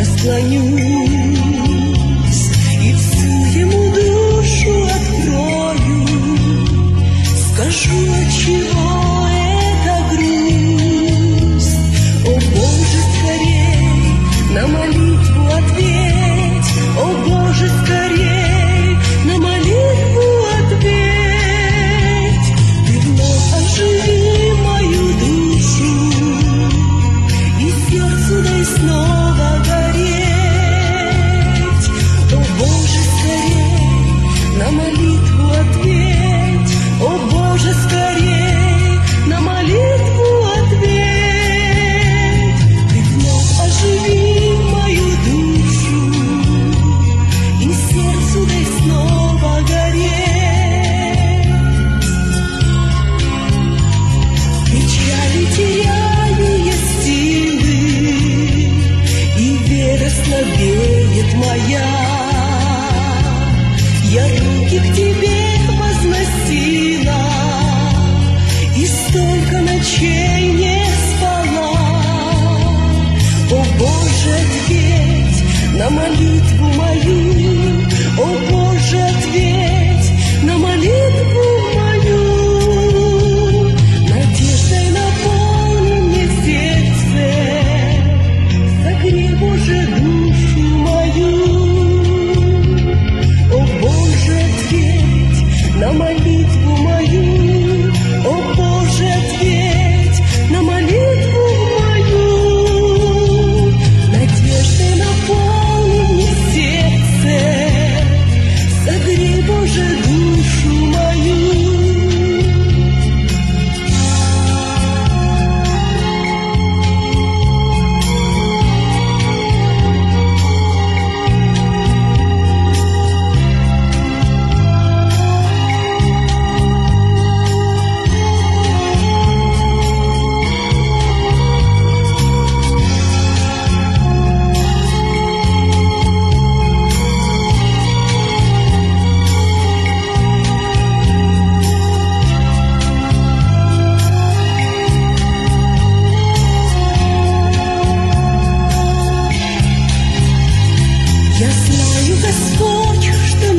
я склонюсь и всю ему душу открою, скажу, отчего это грусть. О Боже, скорей на молитву ответь, о Боже, скорей на молитву ответь. Ты вновь оживи мою душу, и сердцу дай снова гореть. О Боже, скорей на молитву ответь, о Боже, скорей на молитву ответь. Ты вновь оживи мою душу, и сердцу дай снова гореть. В печали теряю я силы, и вера слабеет моя. Я руки к тебе возносила, и столько ночей не спала. О Боже, ответь на молитву мою, о Боже, ответь на молитву мою. Надеждой наполни мне сердце, согрей, Боже, душу мою. О Боже, ответь на молитву мою, о Боже, ответь на молитву мою. Надеждой наполни мне сердце, согрей, Боже, душу мою. Я знаю, Господь, что